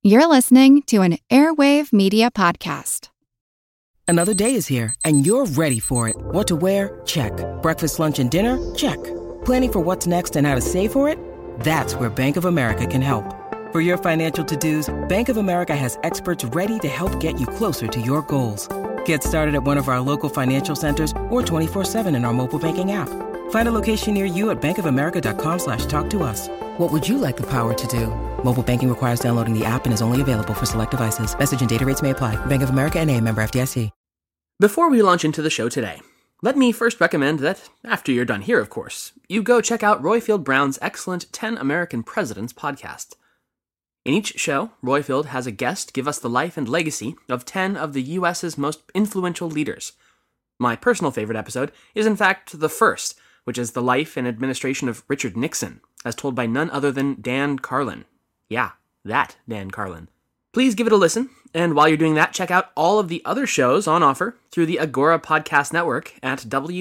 You're listening to an Airwave Media Podcast. Another day is here, and you're ready for it. What to wear? Check. Breakfast, lunch, and dinner? Check. Planning for what's next and how to save for it? That's where Bank of America can help. For your financial to-dos, Bank of America has experts ready to help get you closer to your goals. Get started at one of our local financial centers or 24/7 in our mobile banking app. Find a location near you at bankofamerica.com/talktous. What would you like the power to do? Mobile banking requires downloading the app and is only available for select devices. Message and data rates may apply. Bank of America N.A., member FDIC. Before we launch into the show today, let me first recommend that, after you're done here, of course, you go check out Roifield Brown's excellent 10 American Presidents podcast. In each show, Roifield has a guest give us the life and legacy of 10 of the U.S.'s most influential leaders. My personal favorite episode is, in fact, the first, which is the life and administration of Richard Nixon, as told by none other than Dan Carlin. Yeah, that Dan Carlin. Please give it a listen, and while you're doing that, check out all of the other shows on offer through the Agora Podcast Network at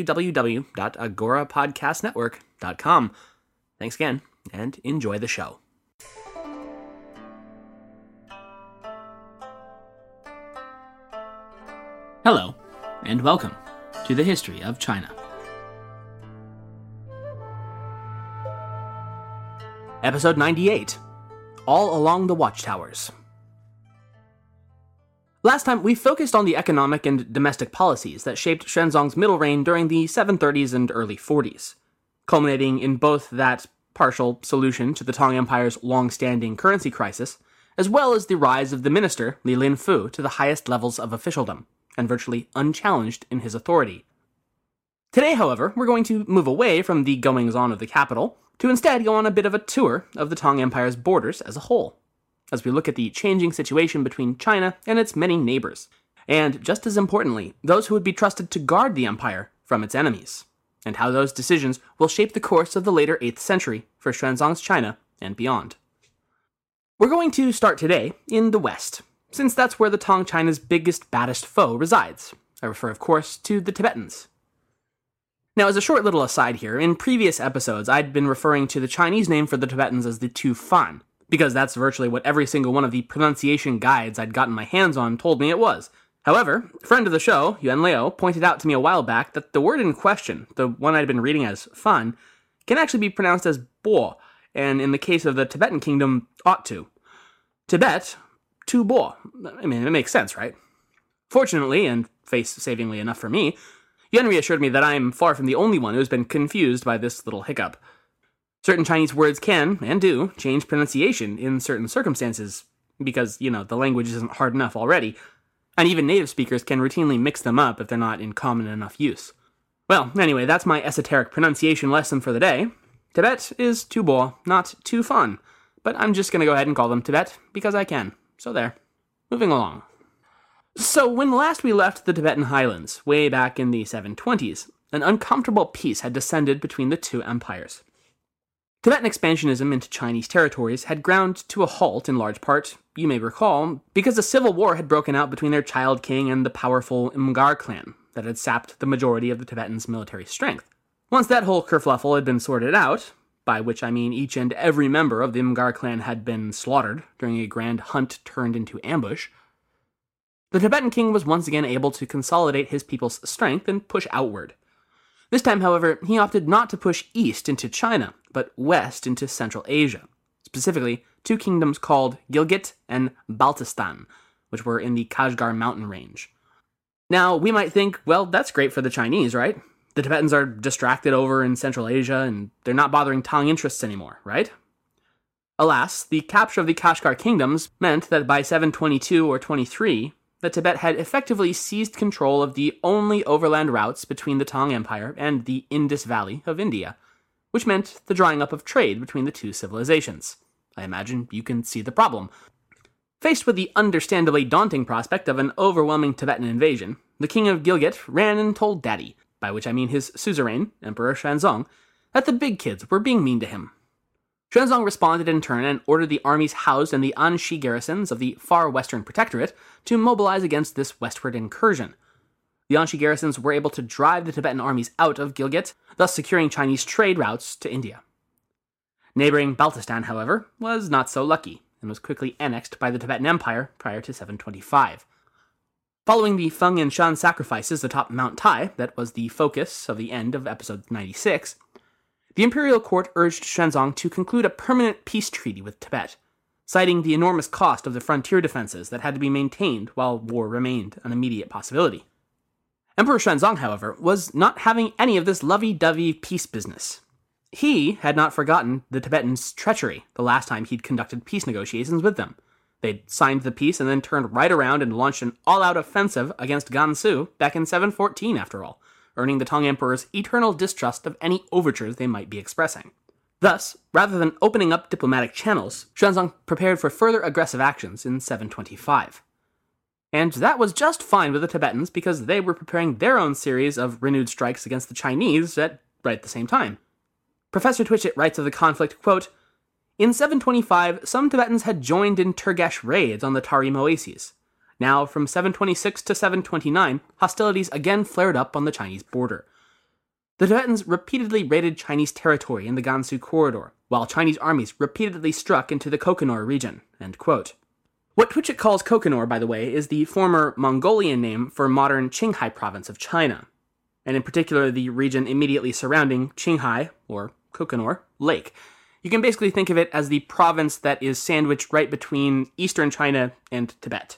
www.agorapodcastnetwork.com. Thanks again, and enjoy the show. Hello, and welcome to the History of China. Episode 98, All Along the Watchtowers. Last time, we focused on the economic and domestic policies that shaped Xuanzang's middle reign during the 730s and early 40s, culminating in both that partial solution to the Tang Empire's long-standing currency crisis, as well as the rise of the minister Li Linfu to the highest levels of officialdom, and virtually unchallenged in his authority. Today, however, we're going to move away from the goings-on of the capital to instead go on a bit of a tour of the Tang Empire's borders as a whole, as we look at the changing situation between China and its many neighbors, and just as importantly, those who would be trusted to guard the empire from its enemies, and how those decisions will shape the course of the later 8th century for Xuanzang's China and beyond. We're going to start today in the West, since that's where the Tang China's biggest, baddest foe resides. I refer, of course, to the Tibetans. Now, as a short little aside here, in previous episodes, I'd been referring to the Chinese name for the Tibetans as the Tu Fan, because that's virtually what every single one of the pronunciation guides I'd gotten my hands on told me it was. However, a friend of the show, Yuan Liu, pointed out to me a while back that the word in question, the one I'd been reading as Fan, can actually be pronounced as Bo, and in the case of the Tibetan kingdom, ought to. Tibet, Tu Bo. I mean, it makes sense, right? Fortunately, and face-savingly enough for me, Yuan reassured me that I'm far from the only one who's been confused by this little hiccup. Certain Chinese words can, and do, change pronunciation in certain circumstances, because, the language isn't hard enough already, and even native speakers can routinely mix them up if they're not in common enough use. Well, anyway, that's my esoteric pronunciation lesson for the day. Tibet is Tu Bo, not Tu Fan, but I'm just going to go ahead and call them Tibet, because I can. So there. Moving along. So when last we left the Tibetan highlands, way back in the 720s, an uncomfortable peace had descended between the two empires. Tibetan expansionism into Chinese territories had ground to a halt in large part, you may recall, because a civil war had broken out between their child king and the powerful Imgar clan that had sapped the majority of the Tibetans' military strength. Once that whole kerfluffle had been sorted out, by which I mean each and every member of the Imgar clan had been slaughtered during a grand hunt turned into ambush, the Tibetan king was once again able to consolidate his people's strength and push outward. This time, however, he opted not to push east into China, but west into Central Asia, specifically two kingdoms called Gilgit and Baltistan, which were in the Kashgar mountain range. Now, we might think, well, that's great for the Chinese, right? The Tibetans are distracted over in Central Asia, and they're not bothering Tang interests anymore, right? Alas, the capture of the Kashgar kingdoms meant that by 722 or 23, the Tibet had effectively seized control of the only overland routes between the Tang Empire and the Indus Valley of India, which meant the drying up of trade between the two civilizations. I imagine you can see the problem. Faced with the understandably daunting prospect of an overwhelming Tibetan invasion, the king of Gilgit ran and told Daddy, by which I mean his suzerain, Emperor Xuanzang, that the big kids were being mean to him. Xuanzang responded in turn and ordered the armies housed in the Anxi garrisons of the far western protectorate to mobilize against this westward incursion. The Anxi garrisons were able to drive the Tibetan armies out of Gilgit, thus securing Chinese trade routes to India. Neighboring Baltistan, however, was not so lucky, and was quickly annexed by the Tibetan Empire prior to 725. Following the Feng and Shan sacrifices atop Mount Tai, that was the focus of the end of episode 96, the imperial court urged Xuanzang to conclude a permanent peace treaty with Tibet, citing the enormous cost of the frontier defenses that had to be maintained while war remained an immediate possibility. Emperor Xuanzang, however, was not having any of this lovey-dovey peace business. He had not forgotten the Tibetans' treachery the last time he'd conducted peace negotiations with them. They'd signed the peace and then turned right around and launched an all-out offensive against Gansu back in 714, after all, earning the Tang Emperor's eternal distrust of any overtures they might be expressing. Thus, rather than opening up diplomatic channels, Xuanzang prepared for further aggressive actions in 725. And that was just fine with the Tibetans because they were preparing their own series of renewed strikes against the Chinese at right the same time. Professor Twitchett writes of the conflict, quote, "In 725, some Tibetans had joined in Turgesh raids on the Tarim oases. Now, from 726 to 729, hostilities again flared up on the Chinese border. The Tibetans repeatedly raided Chinese territory in the Gansu corridor, while Chinese armies repeatedly struck into the Kokonor region." End quote. What Twitchett calls Kokonor, by the way, is the former Mongolian name for modern Qinghai province of China, and in particular the region immediately surrounding Qinghai, or Kokonor, Lake. You can basically think of it as the province that is sandwiched right between eastern China and Tibet.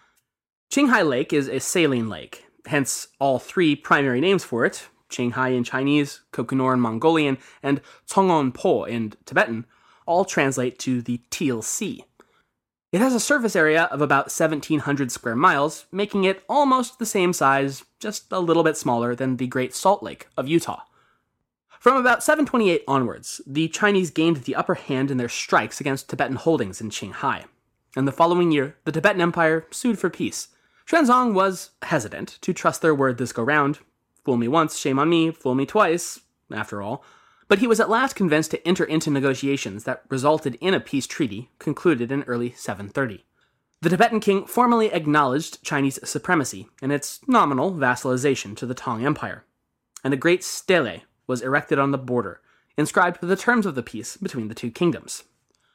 Qinghai Lake is a saline lake, hence all three primary names for it, Qinghai in Chinese, Kokonor in Mongolian, and Tsongon Po in Tibetan, all translate to the Teal Sea. It has a surface area of about 1,700 square miles, making it almost the same size, just a little bit smaller than the Great Salt Lake of Utah. From about 728 onwards, the Chinese gained the upper hand in their strikes against Tibetan holdings in Qinghai, and the following year, the Tibetan Empire sued for peace. Xuanzang was hesitant to trust their word this go-round. Fool me once, shame on me, fool me twice, after all. But he was at last convinced to enter into negotiations that resulted in a peace treaty concluded in early 730. The Tibetan king formally acknowledged Chinese supremacy and its nominal vassalization to the Tang Empire, and a great stele was erected on the border, inscribed with the terms of the peace between the two kingdoms.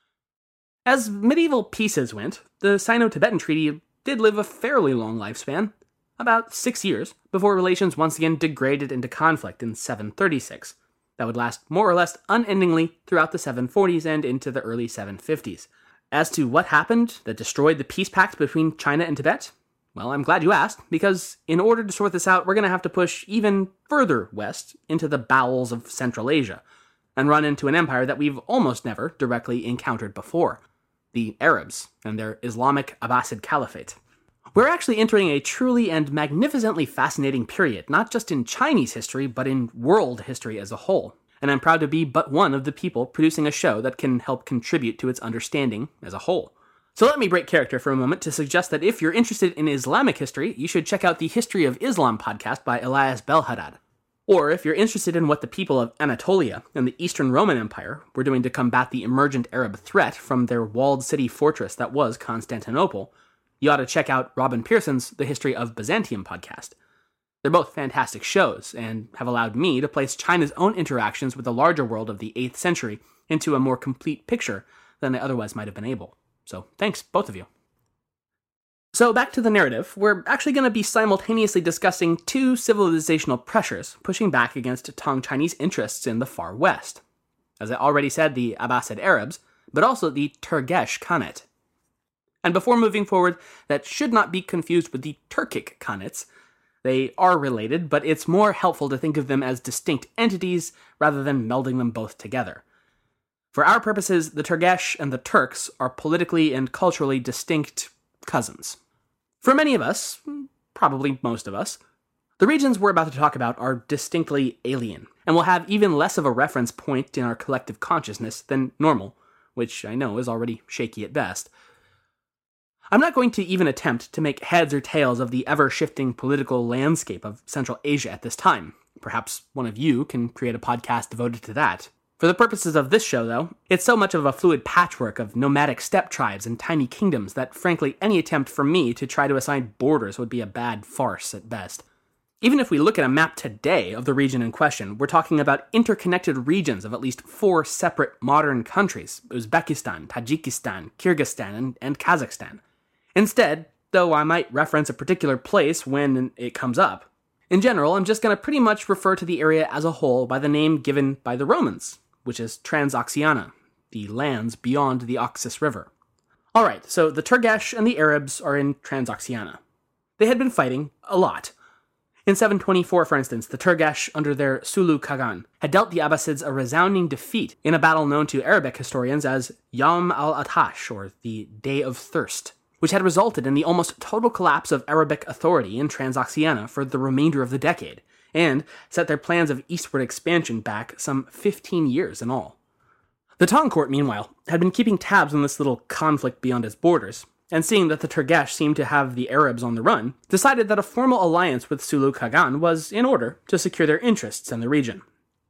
As medieval peaces went, the Sino-Tibetan Treaty did live a fairly long lifespan, about 6 years, before relations once again degraded into conflict in 736. That would last more or less unendingly throughout the 740s and into the early 750s. As to what happened that destroyed the peace pact between China and Tibet, well, I'm glad you asked, because in order to sort this out, we're going to have to push even further west into the bowels of Central Asia, and run into an empire that we've almost never directly encountered before, the Arabs and their Islamic Abbasid Caliphate. We're actually entering a truly and magnificently fascinating period, not just in Chinese history, but in world history as a whole, and I'm proud to be but one of the people producing a show that can help contribute to its understanding as a whole. So let me break character for a moment to suggest that if you're interested in Islamic history, you should check out the History of Islam podcast by Elias Belhaddad. Or if you're interested in what the people of Anatolia and the Eastern Roman Empire were doing to combat the emergent Arab threat from their walled city fortress that was Constantinople, you ought to check out Robin Pearson's The History of Byzantium podcast. They're both fantastic shows, and have allowed me to place China's own interactions with the larger world of the 8th century into a more complete picture than I otherwise might have been able. So thanks, both of you. So back to the narrative, we're actually going to be simultaneously discussing two civilizational pressures pushing back against Tang Chinese interests in the far west. As I already said, the Abbasid Arabs, but also the Turgesh Khanate. And before moving forward, that should not be confused with the Turkic Khanates. They are related, but it's more helpful to think of them as distinct entities rather than melding them both together. For our purposes, the Turgesh and the Turks are politically and culturally distinct cousins. For many of us, probably most of us, the regions we're about to talk about are distinctly alien, and will have even less of a reference point in our collective consciousness than normal, which I know is already shaky at best. I'm not going to even attempt to make heads or tails of the ever-shifting political landscape of Central Asia at this time. Perhaps one of you can create a podcast devoted to that. For the purposes of this show, though, it's so much of a fluid patchwork of nomadic steppe tribes and tiny kingdoms that, frankly, any attempt from me to try to assign borders would be a bad farce at best. Even if we look at a map today of the region in question, we're talking about interconnected regions of at least 4 separate modern countries: Uzbekistan, Tajikistan, Kyrgyzstan, and Kazakhstan. Instead, though I might reference a particular place when it comes up, in general, I'm just going to pretty much refer to the area as a whole by the name given by the Romans, which is Transoxiana, the lands beyond the Oxus River. Alright, so the Turgesh and the Arabs are in Transoxiana. They had been fighting a lot. In 724, for instance, the Turgesh, under their Sulu Khagan, had dealt the Abbasids a resounding defeat in a battle known to Arabic historians as Yawm al-Atash, or the Day of Thirst, which had resulted in the almost total collapse of Arabic authority in Transoxiana for the remainder of the decade, and set their plans of eastward expansion back some 15 years in all. The Tang court, meanwhile, had been keeping tabs on this little conflict beyond its borders, and seeing that the Turgesh seemed to have the Arabs on the run, decided that a formal alliance with Sulu Khagan was in order to secure their interests in the region.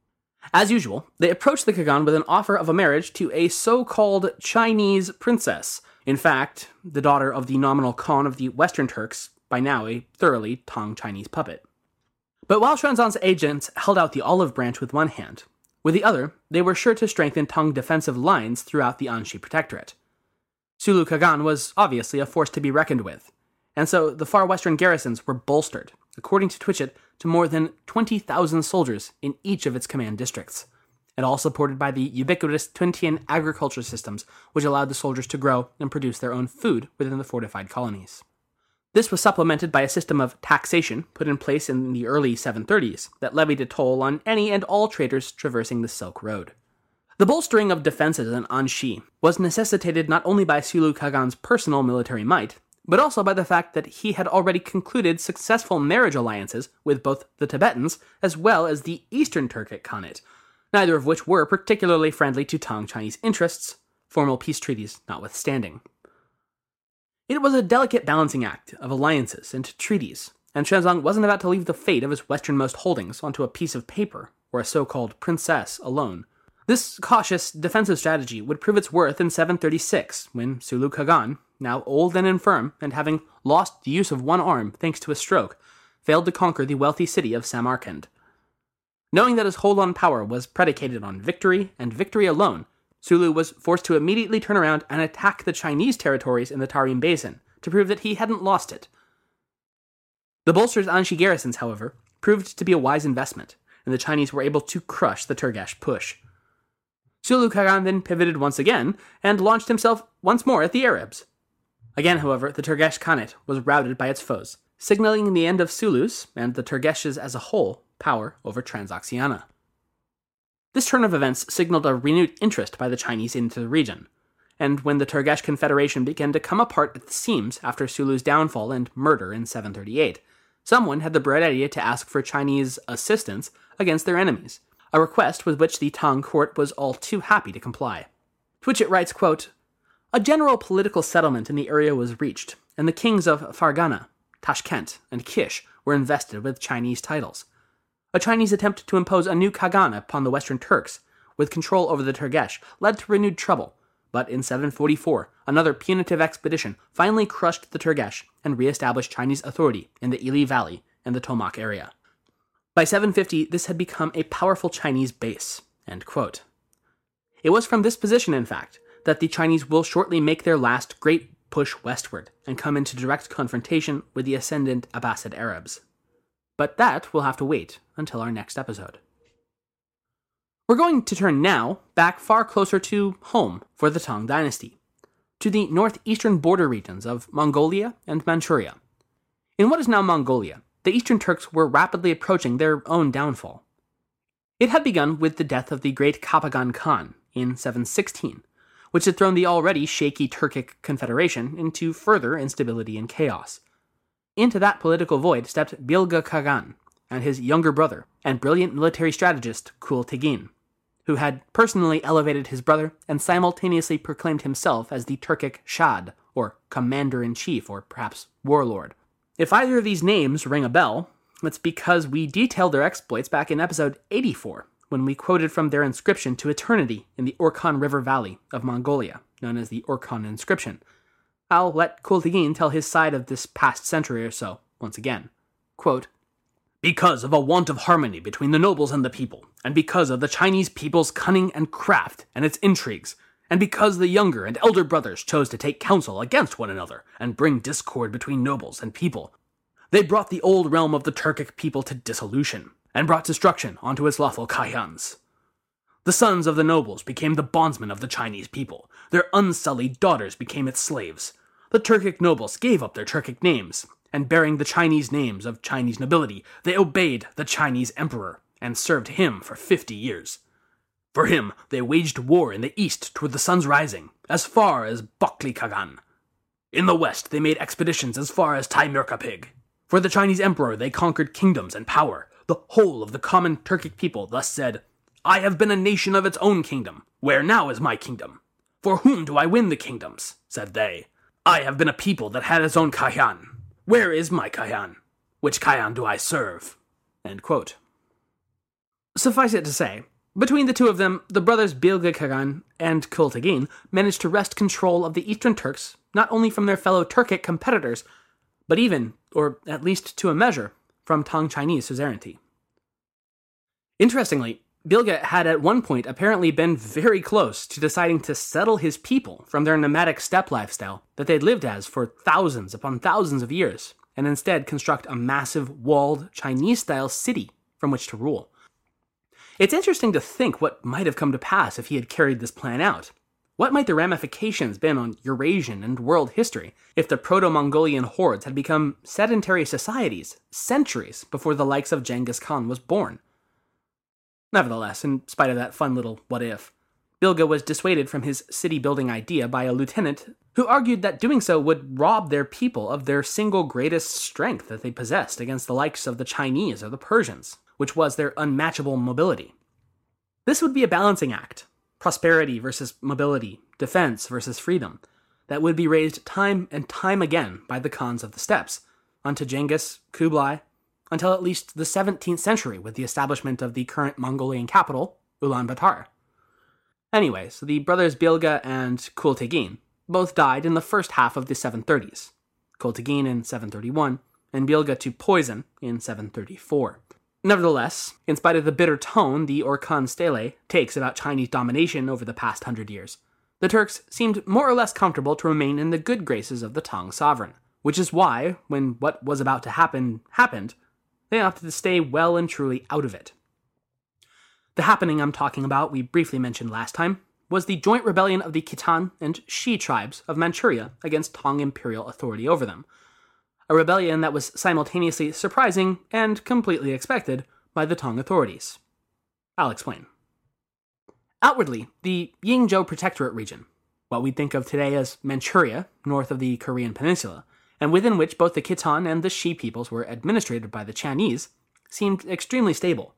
As usual, they approached the Khagan with an offer of a marriage to a so-called Chinese princess, in fact, the daughter of the nominal Khan of the Western Turks, by now a thoroughly Tang Chinese puppet. But while Xuanzang's agents held out the olive branch with one hand, with the other, they were sure to strengthen Tang defensive lines throughout the Anxi Protectorate. Sulu Khagan was obviously a force to be reckoned with, and so the far western garrisons were bolstered, according to Twitchett, to more than 20,000 soldiers in each of its command districts, and all supported by the ubiquitous Twintian agriculture systems which allowed the soldiers to grow and produce their own food within the fortified colonies. This was supplemented by a system of taxation put in place in the early 730s that levied a toll on any and all traders traversing the Silk Road. The bolstering of defenses in Anxi was necessitated not only by Sulu Khagan's personal military might, but also by the fact that he had already concluded successful marriage alliances with both the Tibetans as well as the Eastern Turkic Khanate, neither of which were particularly friendly to Tang Chinese interests, formal peace treaties notwithstanding. It was a delicate balancing act of alliances and treaties, and Xuanzang wasn't about to leave the fate of his westernmost holdings onto a piece of paper or a so-called princess alone. This cautious defensive strategy would prove its worth in 736, when Sulu Khagan, now old and infirm and having lost the use of one arm thanks to a stroke, failed to conquer the wealthy city of Samarkand. Knowing that his hold on power was predicated on victory, and victory alone, Sulu was forced to immediately turn around and attack the Chinese territories in the Tarim Basin, to prove that he hadn't lost it. The bolstered Anxi garrisons, however, proved to be a wise investment, and the Chinese were able to crush the Turgesh push. Sulu Khagan then pivoted once again, and launched himself once more at the Arabs. Again, however, the Turgesh Khanate was routed by its foes, signaling the end of Sulu's, and the Turgeshes as a whole, power over Transoxiana. This turn of events signaled a renewed interest by the Chinese into the region, and when the Turgesh Confederation began to come apart at the seams after Sulu's downfall and murder in 738, someone had the bright idea to ask for Chinese assistance against their enemies, a request with which the Tang court was all too happy to comply. Twitchett writes, quote, "A general political settlement in the area was reached, and the kings of Fargana, Tashkent, and Kish were invested with Chinese titles. A Chinese attempt to impose a new Khagan upon the Western Turks, with control over the Turgesh, led to renewed trouble, but in 744, another punitive expedition finally crushed the Turgesh and re-established Chinese authority in the Ili Valley and the Tomak area. By 750, this had become a powerful Chinese base." End quote. It was from this position, in fact, that the Chinese will shortly make their last great push westward and come into direct confrontation with the ascendant Abbasid Arabs. But that will have to wait until our next episode. We're going to turn now back far closer to home for the Tang dynasty, to the northeastern border regions of Mongolia and Manchuria. In what is now Mongolia, the Eastern Turks were rapidly approaching their own downfall. It had begun with the death of the great Kapagan Khan in 716, which had thrown the already shaky Turkic Confederation into further instability and chaos. Into that political void stepped Bilge Khagan and his younger brother and brilliant military strategist Kul Tigin, who had personally elevated his brother and simultaneously proclaimed himself as the Turkic Shad, or commander-in-chief, or perhaps warlord. If either of these names ring a bell, it's because we detailed their exploits back in episode 84, when we quoted from their inscription to eternity in the Orkhon River Valley of Mongolia, known as the Orkhon Inscription. I'll let Kul Tigin tell his side of this past century or so, once again. Quote, Because of a want of harmony between the nobles and the people, and because of the Chinese people's cunning and craft and its intrigues, and because the younger and elder brothers chose to take counsel against one another and bring discord between nobles and people, they brought the old realm of the Turkic people to dissolution, and brought destruction onto its lawful Kahyans. The sons of the nobles became the bondsmen of the Chinese people. Their unsullied daughters became its slaves. The Turkic nobles gave up their Turkic names, and bearing the Chinese names of Chinese nobility, they obeyed the Chinese emperor, and served him for 50 years. For him, they waged war in the east toward the sun's rising, as far as Bokli Kagan. In the west, they made expeditions as far as Taymurkapig. For the Chinese emperor, they conquered kingdoms and power. The whole of the common Turkic people thus said, I have been a nation of its own kingdom. Where now is my kingdom? For whom do I win the kingdoms? Said they. I have been a people that had its own Kahyan. Where is my Kahyan? Which Kahyan do I serve? End quote. Suffice it to say, between the two of them, the brothers Bilge Kagan and Kultigin managed to wrest control of the Eastern Turks, not only from their fellow Turkic competitors, but even, or at least to a measure, from Tang Chinese suzerainty. Interestingly, Bilge had at one point apparently been very close to deciding to settle his people from their nomadic steppe lifestyle that they'd lived as for thousands upon thousands of years, and instead construct a massive walled Chinese-style city from which to rule. It's interesting to think what might have come to pass if he had carried this plan out. What might the ramifications been on Eurasian and world history if the Proto-Mongolian hordes had become sedentary societies centuries before the likes of Genghis Khan was born? Nevertheless, in spite of that fun little what-if, Bilge was dissuaded from his city-building idea by a lieutenant who argued that doing so would rob their people of their single greatest strength that they possessed against the likes of the Chinese or the Persians, which was their unmatchable mobility. This would be a balancing act, prosperity versus mobility, defense versus freedom, that would be raised time and time again by the Khans of the steppes, onto Genghis, Kublai, until at least the 17th century with the establishment of the current Mongolian capital, Ulaanbaatar. Anyways, the brothers Bilge and Kultigin both died in the first half of the 730s, Kultigin in 731, and Bilge to poison in 734. Nevertheless, in spite of the bitter tone the Orkhan stele takes about Chinese domination over the past 100 years, the Turks seemed more or less comfortable to remain in the good graces of the Tang sovereign, which is why, when what was about to happen happened, they opted to stay well and truly out of it. The happening I'm talking about, we briefly mentioned last time, was the joint rebellion of the Khitan and Shi tribes of Manchuria against Tang imperial authority over them, a rebellion that was simultaneously surprising and completely expected by the Tang authorities. I'll explain. Outwardly, the Yingzhou Protectorate region, what we think of today as Manchuria, north of the Korean peninsula, and within which both the Khitan and the Shi peoples were administered by the Chinese, seemed extremely stable.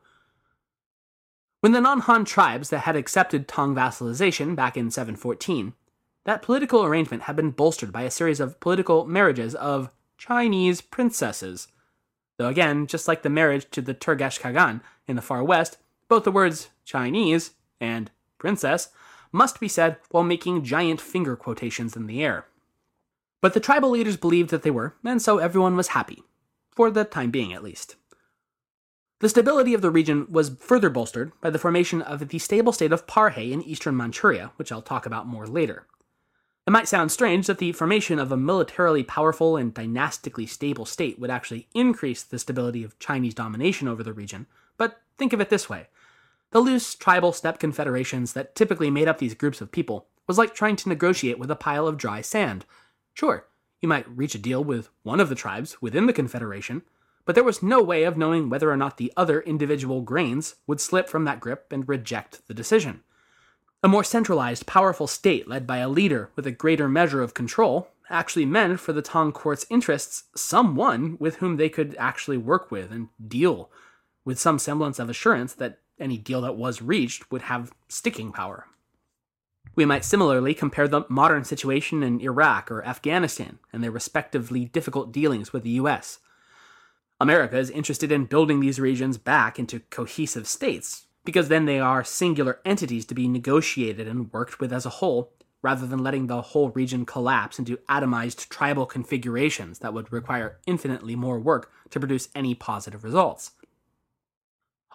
When the non-Han tribes that had accepted Tang vassalization back in 714, that political arrangement had been bolstered by a series of political marriages of Chinese princesses. Though again, just like the marriage to the Turgesh Kagan in the far west, both the words Chinese and princess must be said while making giant finger quotations in the air. But the tribal leaders believed that they were, and so everyone was happy. For the time being, at least. The stability of the region was further bolstered by the formation of the stable state of Parhe in eastern Manchuria, which I'll talk about more later. It might sound strange that the formation of a militarily powerful and dynastically stable state would actually increase the stability of Chinese domination over the region, but think of it this way. The loose tribal steppe confederations that typically made up these groups of people was like trying to negotiate with a pile of dry sand. Sure, you might reach a deal with one of the tribes within the confederation, but there was no way of knowing whether or not the other individual grains would slip from that grip and reject the decision. A more centralized, powerful state led by a leader with a greater measure of control actually meant for the Tang court's interests someone with whom they could actually work with and deal, with some semblance of assurance that any deal that was reached would have sticking power. We might similarly compare the modern situation in Iraq or Afghanistan and their respectively difficult dealings with the US. America is interested in building these regions back into cohesive states, because then they are singular entities to be negotiated and worked with as a whole, rather than letting the whole region collapse into atomized tribal configurations that would require infinitely more work to produce any positive results.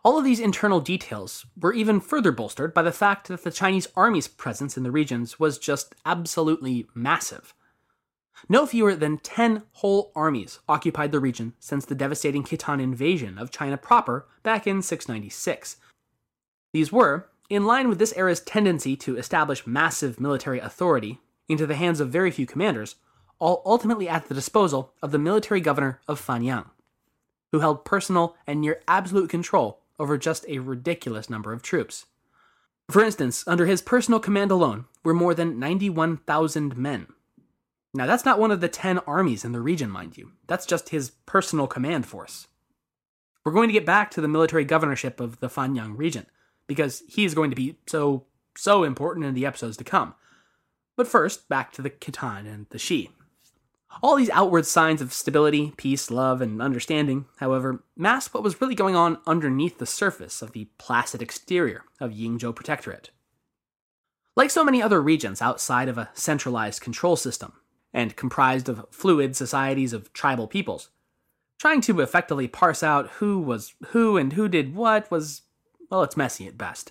All of these internal details were even further bolstered by the fact that the Chinese army's presence in the regions was just absolutely massive. No fewer than 10 whole armies occupied the region since the devastating Khitan invasion of China proper back in 696. These were, in line with this era's tendency to establish massive military authority into the hands of very few commanders, all ultimately at the disposal of the military governor of Fanyang, who held personal and near absolute control over just a ridiculous number of troops. For instance, under his personal command alone were more than 91,000 men. Now, that's not one of the 10 armies in the region, mind you. That's just his personal command force. We're going to get back to the military governorship of the Fanyang region, because he is going to be so important in the episodes to come. But first, back to the Khitan and the Xi. All these outward signs of stability, peace, love, and understanding, however, mask what was really going on underneath the surface of the placid exterior of Yingzhou Protectorate. Like so many other regions outside of a centralized control system, and comprised of fluid societies of tribal peoples, trying to effectively parse out who was who and who did what was, well, it's messy at best.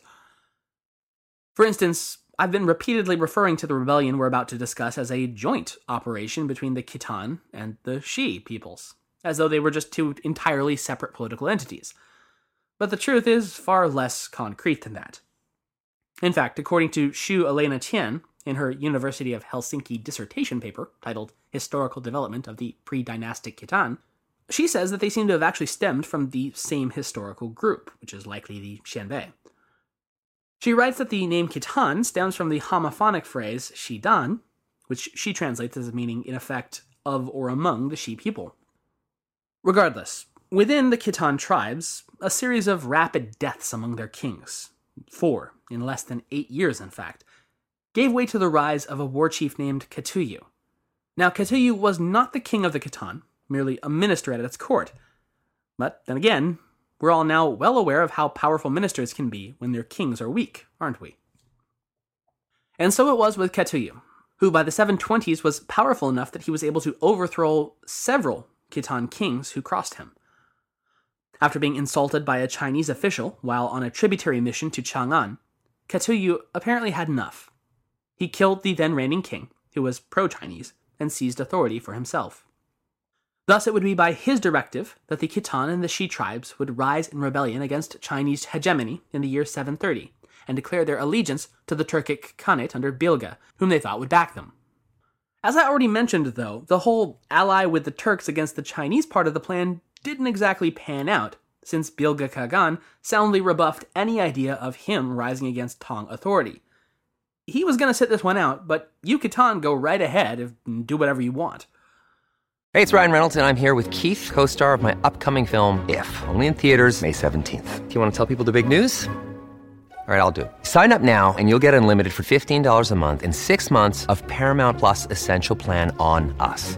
For instance, I've been repeatedly referring to the rebellion we're about to discuss as a joint operation between the Khitan and the Xi peoples, as though they were just two entirely separate political entities. But the truth is far less concrete than that. In fact, according to Xu Elena Tian, in her University of Helsinki dissertation paper titled Historical Development of the Pre-Dynastic Khitan, she says that they seem to have actually stemmed from the same historical group, which is likely the Xianbei. She writes that the name Khitan stems from the homophonic phrase Xidan, which she translates as meaning, in effect, of or among the Xi people. Regardless, within the Khitan tribes, a series of rapid deaths among their kings, 4 in less than 8 years in fact, gave way to the rise of a war chief named Katuyu. Now, Katuyu was not the king of the Khitan, merely a minister at its court. But then again, we're all now well aware of how powerful ministers can be when their kings are weak, aren't we? And so it was with Katuyu, who by the 720s was powerful enough that he was able to overthrow several Khitan kings who crossed him. After being insulted by a Chinese official while on a tributary mission to Chang'an, Katuyu apparently had enough. He killed the then reigning king, who was pro-Chinese, and seized authority for himself. Thus it would be by his directive that the Khitan and the Xi tribes would rise in rebellion against Chinese hegemony in the year 730, and declare their allegiance to the Turkic Khanate under Bilge, whom they thought would back them. As I already mentioned, though, the whole ally with the Turks against the Chinese part of the plan didn't exactly pan out, since Bilge Khagan soundly rebuffed any idea of him rising against Tang authority. He was going to sit this one out, but you Khitan go right ahead and do whatever you want. Hey, it's Ryan Reynolds, and I'm here with Keith, co-star of my upcoming film, If, only in theaters May 17th. Do you want to tell people the big news? All right, I'll do it. Sign up now and you'll get unlimited for $15 a month and 6 months of Paramount Plus Essential Plan on us.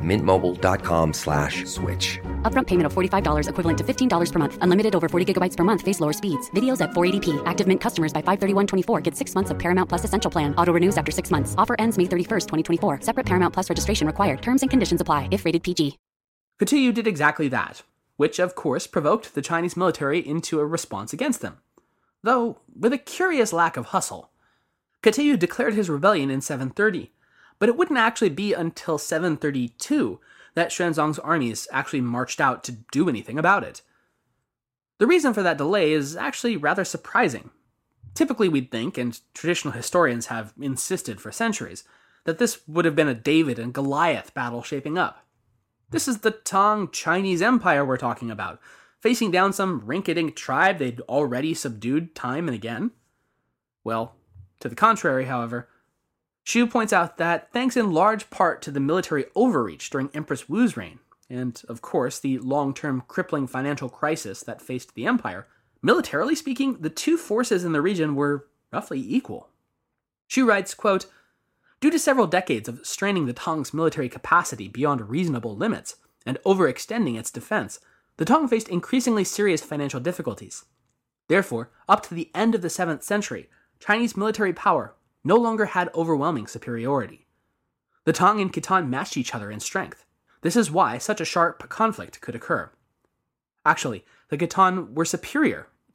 MintMobile.com/switch. Upfront payment of $45 equivalent to $15 per month. Unlimited over 40 gigabytes per month. Face lower speeds. Videos at 480p. Active Mint customers by 531.24 get 6 months of Paramount Plus Essential Plan. Auto renews after 6 months. Offer ends May 31st, 2024. Separate Paramount Plus registration required. Terms and conditions apply if rated PG. Katuyu did exactly that, which of course provoked the Chinese military into a response against them, though with a curious lack of hustle. Katuyu declared his rebellion in 730, but it wouldn't actually be until 732 that Xuanzang's armies actually marched out to do anything about it. The reason for that delay is actually rather surprising. Typically we'd think, and traditional historians have insisted for centuries, that this would have been a David and Goliath battle shaping up. This is the Tang Chinese Empire we're talking about, facing down some rinky-dink tribe they'd already subdued time and again. Well, to the contrary, however, Xu points out that thanks in large part to the military overreach during Empress Wu's reign, and of course the long-term crippling financial crisis that faced the empire, militarily speaking, the two forces in the region were roughly equal. Xu writes, quote, "Due to several decades of straining the Tang's military capacity beyond reasonable limits and overextending its defense, the Tang faced increasingly serious financial difficulties. Therefore, up to the end of the 7th century, Chinese military power no longer had overwhelming superiority. The Tang and Khitan matched each other in strength. This is why such a sharp conflict could occur. Actually, the Khitan were superior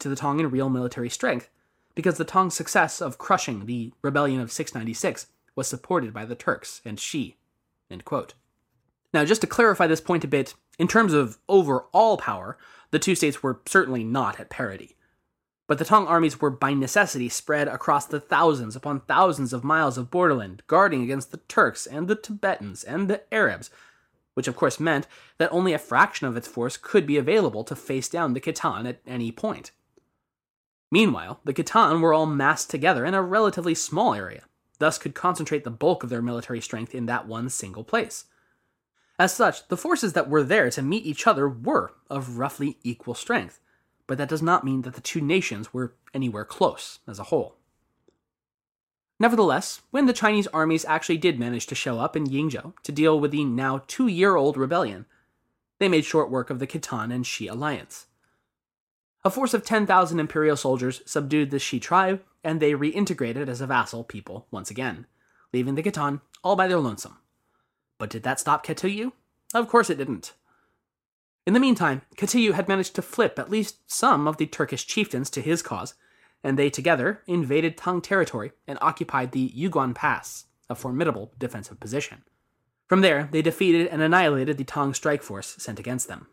to the Tang in real military strength, because the Tang's success of crushing the rebellion of 696 was supported by the Turks and Xi." End quote. Now, just to clarify this point a bit, in terms of overall power, the two states were certainly not at parity. But the Tang armies were by necessity spread across the thousands upon thousands of miles of borderland, guarding against the Turks and the Tibetans and the Arabs, which of course meant that only a fraction of its force could be available to face down the Khitan at any point. Meanwhile, the Khitan were all massed together in a relatively small area, thus could concentrate the bulk of their military strength in that one single place. As such, the forces that were there to meet each other were of roughly equal strength, but that does not mean that the two nations were anywhere close as a whole. Nevertheless, when the Chinese armies actually did manage to show up in Yingzhou to deal with the now 2-year-old rebellion, they made short work of the Khitan and Xi alliance. A force of 10,000 imperial soldiers subdued the Xi tribe, and they reintegrated as a vassal people once again, leaving the Khitan all by their lonesome. But did that stop Katuyu? Of course it didn't. In the meantime, Katuyu had managed to flip at least some of the Turkish chieftains to his cause, and they together invaded Tang territory and occupied the Yuguan Pass, a formidable defensive position. From there, they defeated and annihilated the Tang strike force sent against them.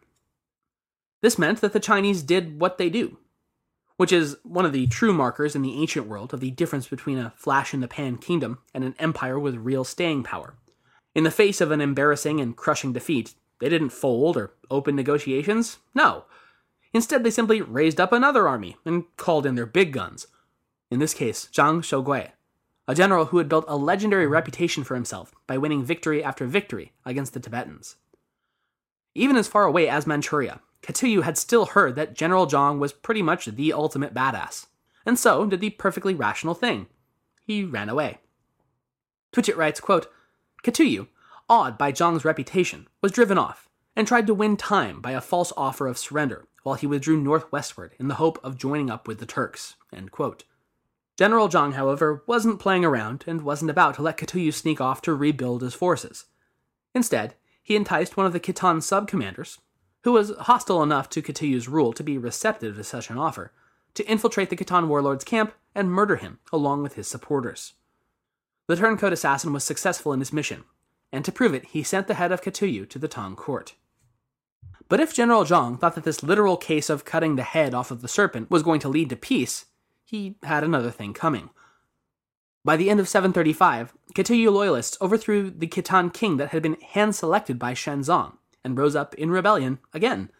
This meant that the Chinese did what they do, which is one of the true markers in the ancient world of the difference between a flash-in-the-pan kingdom and an empire with real staying power. In the face of an embarrassing and crushing defeat, they didn't fold or open negotiations. No. Instead, they simply raised up another army and called in their big guns. In this case, Zhang Shougui, a general who had built a legendary reputation for himself by winning victory after victory against the Tibetans. Even as far away as Manchuria, Katuyu had still heard that General Zhang was pretty much the ultimate badass, and so did the perfectly rational thing. He ran away. Twitchett writes, quote, "Katuyu, awed by Zhang's reputation, was driven off, and tried to win time by a false offer of surrender while he withdrew northwestward in the hope of joining up with the Turks." End quote. General Zhang, however, wasn't playing around and wasn't about to let Katuyu sneak off to rebuild his forces. Instead, he enticed one of the Khitan sub-commanders, who was hostile enough to Katuyu's rule to be receptive to such an offer, to infiltrate the Khitan warlord's camp and murder him along with his supporters. The turncoat assassin was successful in his mission, and to prove it, he sent the head of Katuyu to the Tang court. But if General Zhang thought that this literal case of cutting the head off of the serpent was going to lead to peace, he had another thing coming. By the end of 735, Katuyu loyalists overthrew the Khitan king that had been hand-selected by Shenzong, and rose up in rebellion again.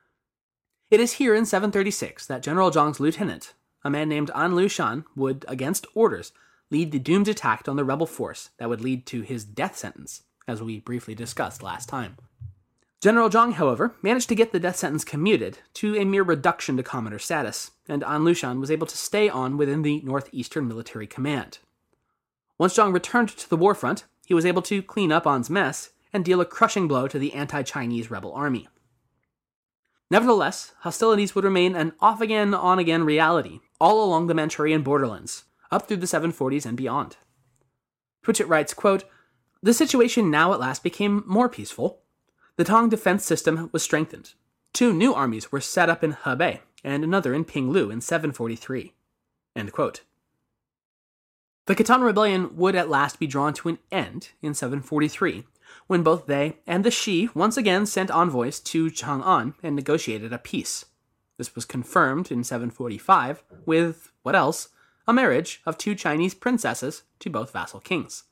It is here in 736 that General Zhang's lieutenant, a man named An Lushan, would, against orders, lead the doomed attack on the rebel force that would lead to his death sentence, as we briefly discussed last time. General Zhang, however, managed to get the death sentence commuted to a mere reduction to commoner status, and An Lushan was able to stay on within the Northeastern Military Command. Once Zhang returned to the war front, he was able to clean up An's mess and deal a crushing blow to the anti-Chinese rebel army. Nevertheless, hostilities would remain an off-again, on-again reality all along the Manchurian borderlands, up through the 740s and beyond. Twitchett writes, quote, "The situation now at last became more peaceful. The Tang defense system was strengthened. 2 new armies were set up in Hebei and another in Pinglu in 743. End quote. The Khitan rebellion would at last be drawn to an end in 743, when both they and the Xi once again sent envoys to Chang'an and negotiated a peace. This was confirmed in 745 with, what else? A marriage of 2 Chinese princesses to both vassal kings.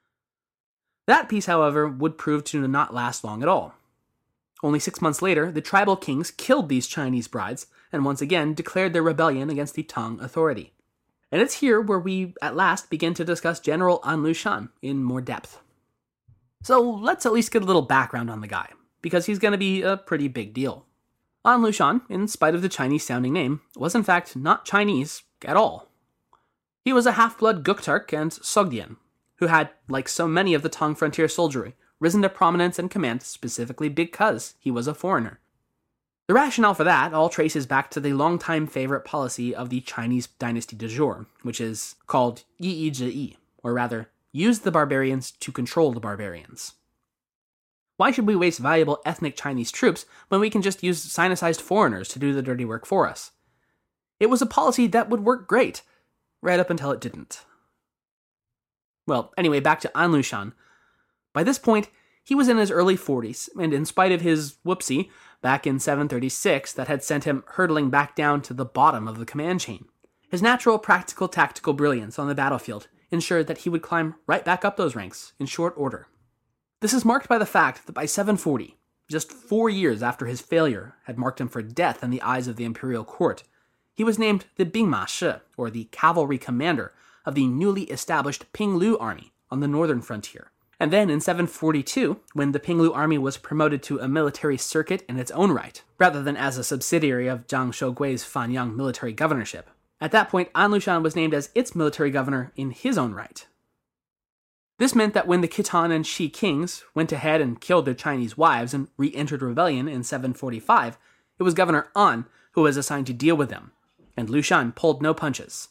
That peace, however, would prove to not last long at all. Only 6 months later, the tribal kings killed these Chinese brides and once again declared their rebellion against the Tang authority. And it's here where we at last begin to discuss General An Lushan in more depth. So let's at least get a little background on the guy, because he's going to be a pretty big deal. An Lushan, in spite of the Chinese-sounding name, was in fact not Chinese at all. He was a half-blood Gukturk and Sogdian, who had, like so many of the Tang frontier soldiery, risen to prominence and command specifically because he was a foreigner. The rationale for that all traces back to the long-time favorite policy of the Chinese dynasty de jure, which is called Yi Zhi, or rather, use the barbarians to control the barbarians. Why should we waste valuable ethnic Chinese troops when we can just use sinicized foreigners to do the dirty work for us? It was a policy that would work great, right up until it didn't. Well, anyway, back to An Lushan. By this point, he was in his early 40s, and in spite of his whoopsie back in 736 that had sent him hurtling back down to the bottom of the command chain, his natural practical tactical brilliance on the battlefield ensured that he would climb right back up those ranks in short order. This is marked by the fact that by 740, just 4 years after his failure had marked him for death in the eyes of the imperial court, he was named the Bingma Shi, or the cavalry commander, of the newly established Pinglu army on the northern frontier. And then in 742, when the Pinglu army was promoted to a military circuit in its own right, rather than as a subsidiary of Zhang Shougui's Fanyang military governorship, at that point An Lushan was named as its military governor in his own right. This meant that when the Khitan and Shi kings went ahead and killed their Chinese wives and re-entered rebellion in 745, it was Governor An who was assigned to deal with them, and Lushan pulled no punches.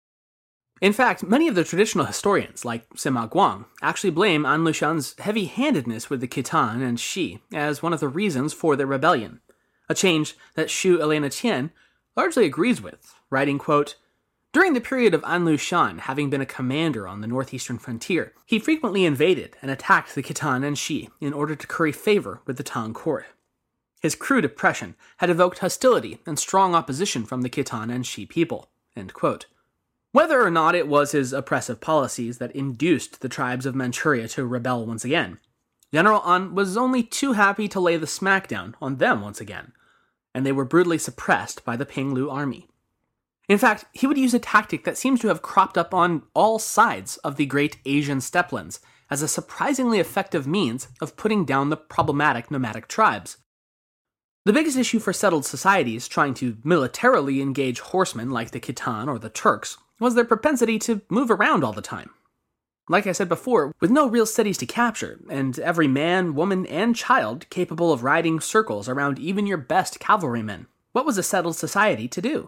In fact, many of the traditional historians, like Sima Guang, actually blame An Lushan's heavy-handedness with the Khitan and Shi as one of the reasons for their rebellion, a change that Xu Elena Qian largely agrees with, writing, quote, "During the period of An Lushan having been a commander on the northeastern frontier, he frequently invaded and attacked the Khitan and Shi in order to curry favor with the Tang court. His crude oppression had evoked hostility and strong opposition from the Khitan and Shi people," end quote. Whether or not it was his oppressive policies that induced the tribes of Manchuria to rebel once again, General An was only too happy to lay the smackdown on them once again, and they were brutally suppressed by the Pinglu army. In fact, he would use a tactic that seems to have cropped up on all sides of the great Asian steppelands as a surprisingly effective means of putting down the problematic nomadic tribes. The biggest issue for settled societies trying to militarily engage horsemen like the Khitan or the Turks was their propensity to move around all the time. Like I said before, with no real cities to capture, and every man, woman, and child capable of riding circles around even your best cavalrymen, what was a settled society to do?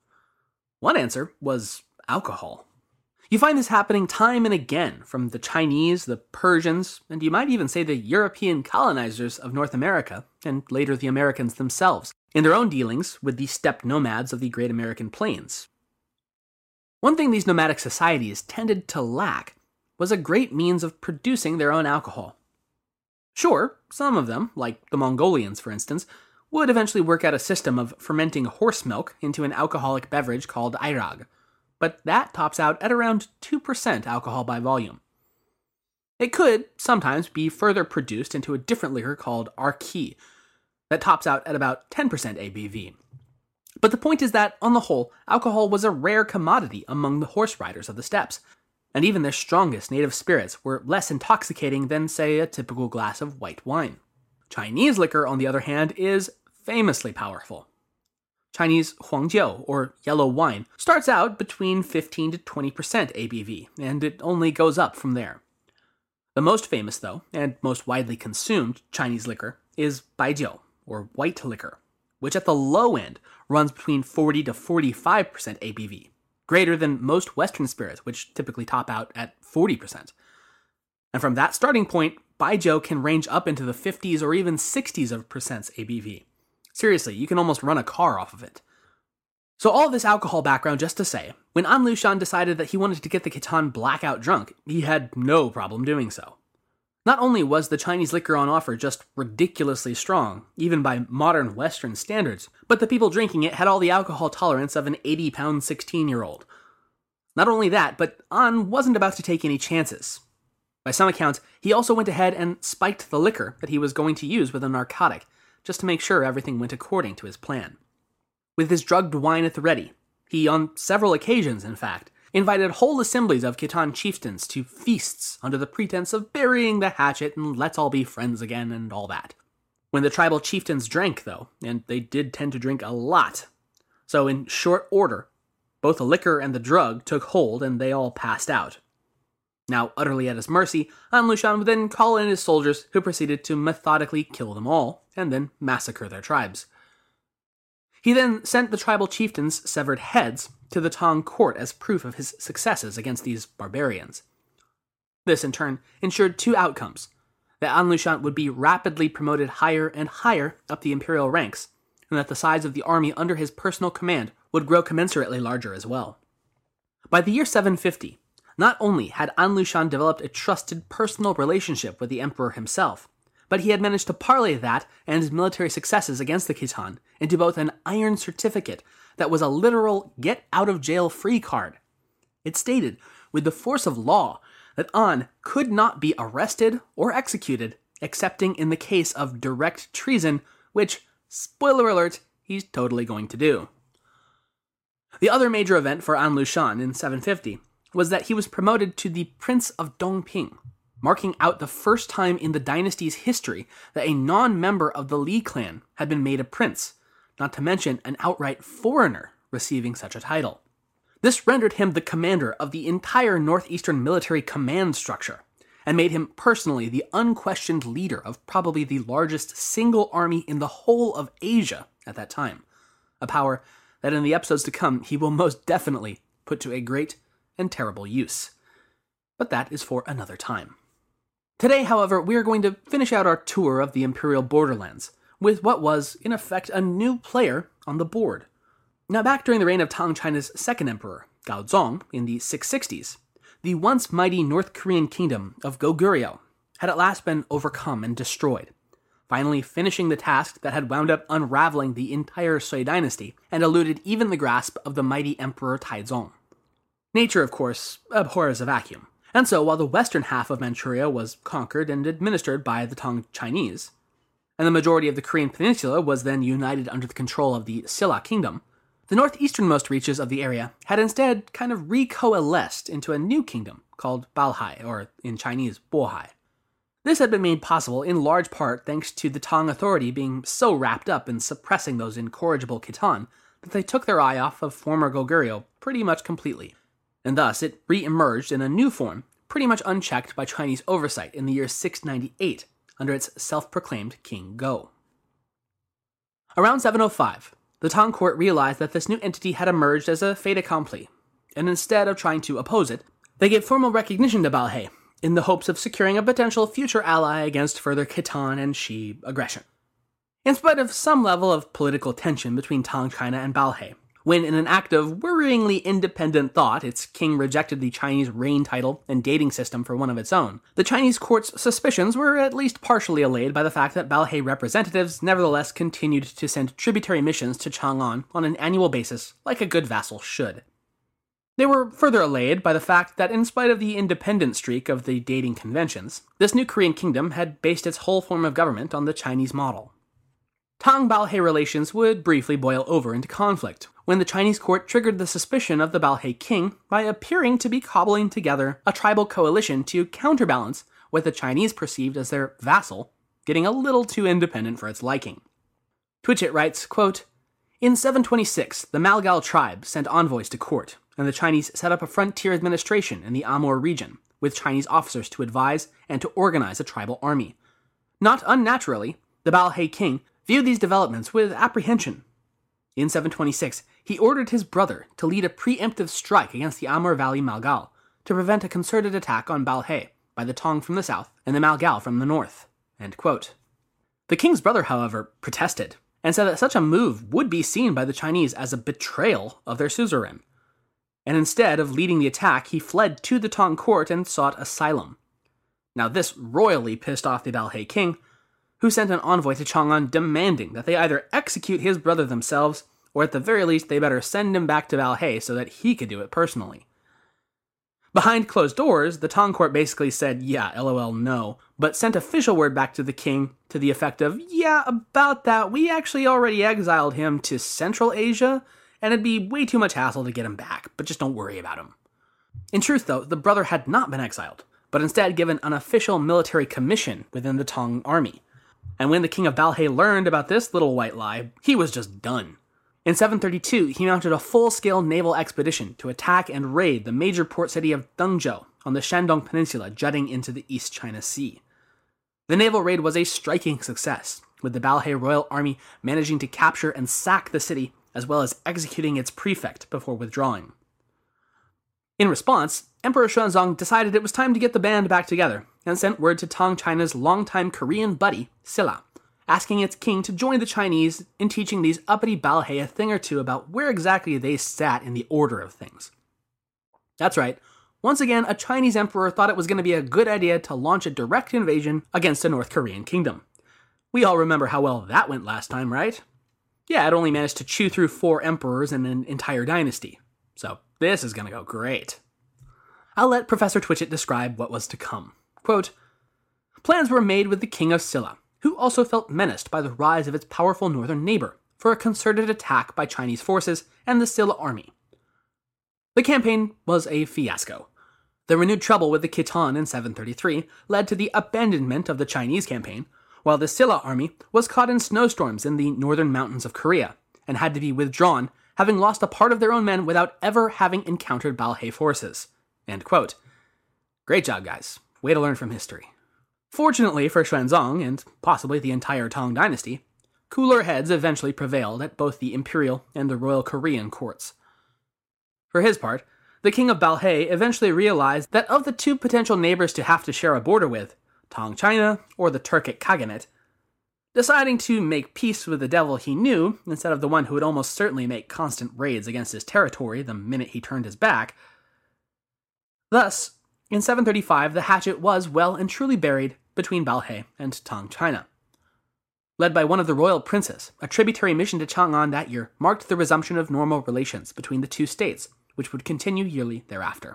One answer was alcohol. You find this happening time and again from the Chinese, the Persians, and you might even say the European colonizers of North America, and later the Americans themselves, in their own dealings with the steppe nomads of the Great American Plains. One thing these nomadic societies tended to lack was a great means of producing their own alcohol. Sure, some of them, like the Mongolians for instance, would eventually work out a system of fermenting horse milk into an alcoholic beverage called airag, but that tops out at around 2% alcohol by volume. It could sometimes be further produced into a different liquor called arqui, that tops out at about 10% ABV. But the point is that, on the whole, alcohol was a rare commodity among the horse riders of the steppes, and even their strongest native spirits were less intoxicating than, say, a typical glass of white wine. Chinese liquor, on the other hand, is famously powerful. Chinese huangjiu, or yellow wine, starts out between 15 to 20% ABV, and it only goes up from there. The most famous, though, and most widely consumed Chinese liquor is baijiu, or white liquor, which at the low end runs between 40 to 45% ABV, greater than most Western spirits, which typically top out at 40%. And from that starting point, baijiu can range up into the 50s or even 60s of percents ABV. Seriously, you can almost run a car off of it. So all this alcohol background just to say, when An Lushan decided that he wanted to get the Khitan blackout drunk, he had no problem doing so. Not only was the Chinese liquor on offer just ridiculously strong, even by modern Western standards, but the people drinking it had all the alcohol tolerance of an 80-pound 16-year-old. Not only that, but An wasn't about to take any chances. By some accounts, he also went ahead and spiked the liquor that he was going to use with a narcotic, just to make sure everything went according to his plan. With his drugged wine at the ready, he, on several occasions in fact, invited whole assemblies of Khitan chieftains to feasts under the pretense of burying the hatchet and let's all be friends again and all that. When the tribal chieftains drank, though, and they did tend to drink a lot, so in short order, both the liquor and the drug took hold and they all passed out. Now utterly at his mercy, An Lushan would then call in his soldiers who proceeded to methodically kill them all and then massacre their tribes. He then sent the tribal chieftains' severed heads to the Tang court as proof of his successes against these barbarians. This, in turn, ensured two outcomes: that An Lushan would be rapidly promoted higher and higher up the imperial ranks, and that the size of the army under his personal command would grow commensurately larger as well. By the year 750, not only had An Lushan developed a trusted personal relationship with the emperor himself, but he had managed to parlay that and his military successes against the Khitan into both an iron certificate that was a literal get-out-of-jail-free card. It stated, with the force of law, that An could not be arrested or executed excepting in the case of direct treason, which, spoiler alert, he's totally going to do. The other major event for An Lushan in 750 was that he was promoted to the Prince of Dongping, marking out the first time in the dynasty's history that a non-member of the Li clan had been made a prince, not to mention an outright foreigner receiving such a title. This rendered him the commander of the entire northeastern military command structure, and made him personally the unquestioned leader of probably the largest single army in the whole of Asia at that time, a power that in the episodes to come he will most definitely put to a great and terrible use. But that is for another time. Today, however, we are going to finish out our tour of the imperial borderlands with what was, in effect, a new player on the board. Now, back during the reign of Tang China's second emperor, Gaozong, in the 660s, the once mighty North Korean kingdom of Goguryeo had at last been overcome and destroyed, finally finishing the task that had wound up unraveling the entire Sui dynasty and eluded even the grasp of the mighty Emperor Taizong. Nature, of course, abhors a vacuum, and so while the western half of Manchuria was conquered and administered by the Tang Chinese, and the majority of the Korean peninsula was then united under the control of the Silla kingdom, the northeasternmost reaches of the area had instead kind of recoalesced into a new kingdom called Balhae, or in Chinese, Bohai. This had been made possible in large part thanks to the Tang authority being so wrapped up in suppressing those incorrigible Khitan that they took their eye off of former Goguryeo pretty much completely, and thus it re-emerged in a new form, pretty much unchecked by Chinese oversight in the year 698, under its self-proclaimed King Go. Around 705, the Tang court realized that this new entity had emerged as a fait accompli, and instead of trying to oppose it, they gave formal recognition to Balhae, in the hopes of securing a potential future ally against further Khitan and Shi aggression. In spite of some level of political tension between Tang China and Balhae, when in an act of worryingly independent thought its king rejected the Chinese reign title and dating system for one of its own, the Chinese court's suspicions were at least partially allayed by the fact that Balhae representatives nevertheless continued to send tributary missions to Chang'an on an annual basis like a good vassal should. They were further allayed by the fact that in spite of the independent streak of the dating conventions, this new Korean kingdom had based its whole form of government on the Chinese model. Tang-Balhae relations would briefly boil over into conflict when the Chinese court triggered the suspicion of the Balhae king by appearing to be cobbling together a tribal coalition to counterbalance what the Chinese perceived as their vassal getting a little too independent for its liking. Twitchett writes, quote, "In 726, the Malgal tribe sent envoys to court, and the Chinese set up a frontier administration in the Amur region, with Chinese officers to advise and to organize a tribal army. Not unnaturally, the Balhae king viewed these developments with apprehension. In 726, he ordered his brother to lead a preemptive strike against the Amur Valley Malgal to prevent a concerted attack on Balhae by the Tang from the south and the Malgal from the north." End quote. The king's brother, however, protested and said that such a move would be seen by the Chinese as a betrayal of their suzerain. And instead of leading the attack, he fled to the Tang court and sought asylum. Now this royally pissed off the Balhae king, who sent an envoy to Chang'an demanding that they either execute his brother themselves, or at the very least they better send him back to Balhae so that he could do it personally. Behind closed doors, the Tang court basically said, yeah, lol, no, but sent official word back to the king to the effect of, yeah, about that, we actually already exiled him to Central Asia, and it'd be way too much hassle to get him back, but just don't worry about him. In truth, though, the brother had not been exiled, but instead given an official military commission within the Tang army. And when the king of Balhae learned about this little white lie, he was just done. In 732, he mounted a full-scale naval expedition to attack and raid the major port city of Dengzhou on the Shandong Peninsula jutting into the East China Sea. The naval raid was a striking success, with the Balhae royal army managing to capture and sack the city, as well as executing its prefect before withdrawing. In response, Emperor Xuanzong decided it was time to get the band back together, and sent word to Tang China's longtime Korean buddy, Silla, asking its king to join the Chinese in teaching these uppity Balhae a thing or two about where exactly they sat in the order of things. That's right. Once again, a Chinese emperor thought it was going to be a good idea to launch a direct invasion against a North Korean kingdom. We all remember how well that went last time, right? Yeah, it only managed to chew through 4 emperors and an entire dynasty. So this is going to go great. I'll let Professor Twitchett describe what was to come. Quote, plans were made with the king of Silla, who also felt menaced by the rise of its powerful northern neighbor, for a concerted attack by Chinese forces and the Silla army. The campaign was a fiasco. The renewed trouble with the Khitan in 733 led to the abandonment of the Chinese campaign, while the Silla army was caught in snowstorms in the northern mountains of Korea, and had to be withdrawn, having lost a part of their own men without ever having encountered Balhae forces. End quote. Great job, guys. Way to learn from history. Fortunately for Xuanzang, and possibly the entire Tang dynasty, cooler heads eventually prevailed at both the imperial and the royal Korean courts. For his part, the king of Balhae eventually realized that of the 2 potential neighbors to have to share a border with, Tang China or the Turkic Khaganate, deciding to make peace with the devil he knew instead of the one who would almost certainly make constant raids against his territory the minute he turned his back. Thus, in 735, the hatchet was well and truly buried between Balhae and Tang China. Led by one of the royal princes, a tributary mission to Chang'an that year marked the resumption of normal relations between the 2 states, which would continue yearly thereafter.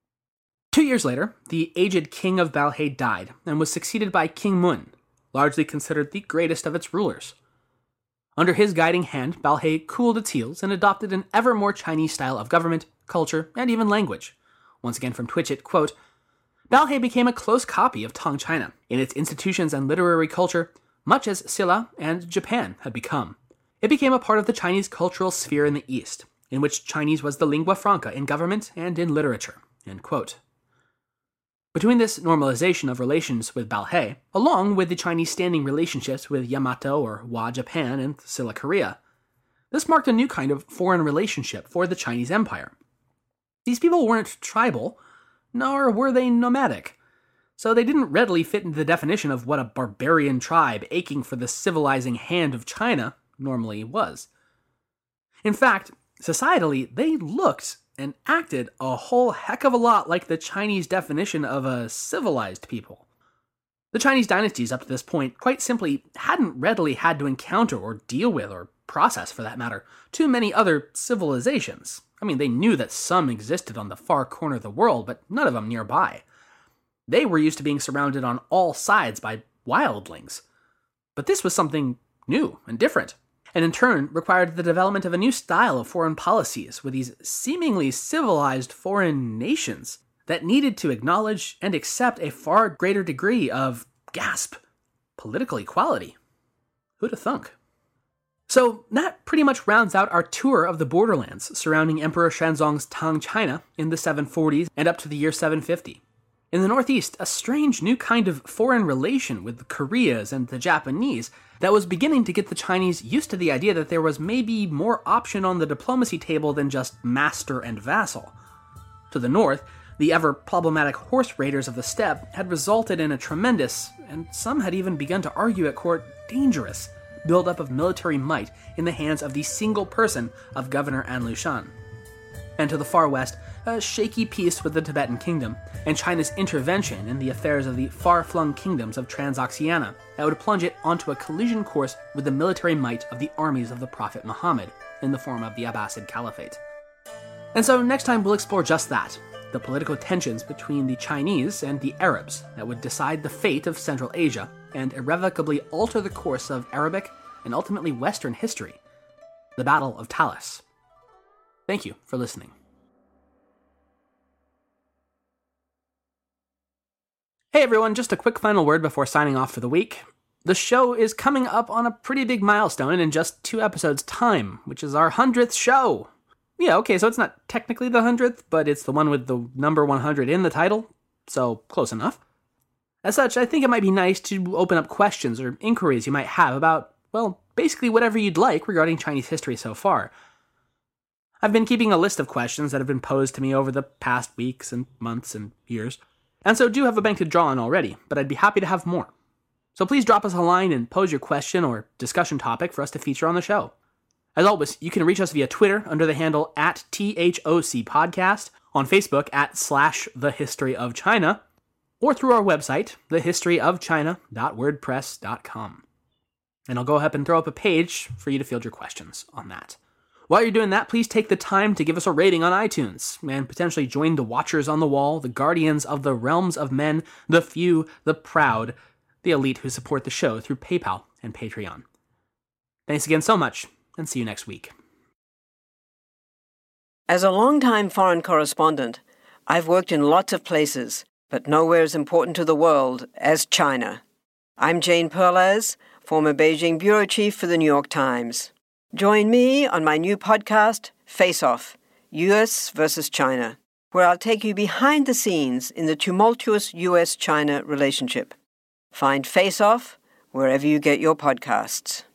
2 years later, the aged king of Balhae died and was succeeded by King Mun, largely considered the greatest of its rulers. Under his guiding hand, Balhae cooled its heels and adopted an ever more Chinese style of government, culture, and even language. Once again from Twitchett, quote, Balhae became a close copy of Tang China in its institutions and literary culture, much as Silla and Japan had become. It became a part of the Chinese cultural sphere in the East, in which Chinese was the lingua franca in government and in literature. End quote. Between this normalization of relations with Balhae, along with the Chinese standing relationships with Yamato or Wa Japan and Silla Korea, this marked a new kind of foreign relationship for the Chinese Empire. These people weren't tribal, nor were they nomadic, so they didn't readily fit into the definition of what a barbarian tribe aching for the civilizing hand of China normally was. In fact, societally, they looked and acted a whole heck of a lot like the Chinese definition of a civilized people. The Chinese dynasties up to this point quite simply hadn't readily had to encounter or deal with, or process for that matter, too many other civilizations. I mean, they knew that some existed on the far corner of the world, but none of them nearby. They were used to being surrounded on all sides by wildlings. But this was something new and different, and in turn required the development of a new style of foreign policies with these seemingly civilized foreign nations that needed to acknowledge and accept a far greater degree of, gasp, political equality. Who'da thunk? So that pretty much rounds out our tour of the borderlands surrounding Emperor Xuanzang's Tang China in the 740s and up to the year 750. In the northeast, a strange new kind of foreign relation with the Koreas and the Japanese that was beginning to get the Chinese used to the idea that there was maybe more option on the diplomacy table than just master and vassal. To the north, the ever-problematic horse raiders of the steppe had resulted in a tremendous, and some had even begun to argue at court, dangerous, buildup of military might in the hands of the single person of Governor An Lushan. And to the far west, a shaky peace with the Tibetan kingdom, and China's intervention in the affairs of the far-flung kingdoms of Transoxiana that would plunge it onto a collision course with the military might of the armies of the Prophet Muhammad in the form of the Abbasid Caliphate. And so next time we'll explore just that, the political tensions between the Chinese and the Arabs that would decide the fate of Central Asia and irrevocably alter the course of Arabic and ultimately Western history, the Battle of Talas. Thank you for listening. Hey everyone, just a quick final word before signing off for the week. The show is coming up on a pretty big milestone in just 2 episodes' time, which is our 100th show. Yeah, okay, so it's not technically the 100th, but it's the one with the number 100 in the title, so close enough. As such, I think it might be nice to open up questions or inquiries you might have about, well, basically whatever you'd like regarding Chinese history so far. I've been keeping a list of questions that have been posed to me over the past weeks and months and years, and so do have a bank to draw on already, but I'd be happy to have more. So please drop us a line and pose your question or discussion topic for us to feature on the show. As always, you can reach us via Twitter under the handle @THOCpodcast, on Facebook @/thehistoryofchina, or through our website, thehistoryofchina.wordpress.com. And I'll go ahead and throw up a page for you to field your questions on that. While you're doing that, please take the time to give us a rating on iTunes and potentially join the Watchers on the Wall, the guardians of the realms of men, the few, the proud, the elite who support the show through PayPal and Patreon. Thanks again so much, and see you next week. As a longtime foreign correspondent, I've worked in lots of places, but nowhere as important to the world as China. I'm Jane Perlez, former Beijing bureau chief for the New York Times. Join me on my new podcast, Face Off, U.S. versus China, where I'll take you behind the scenes in the tumultuous U.S.-China relationship. Find Face Off wherever you get your podcasts.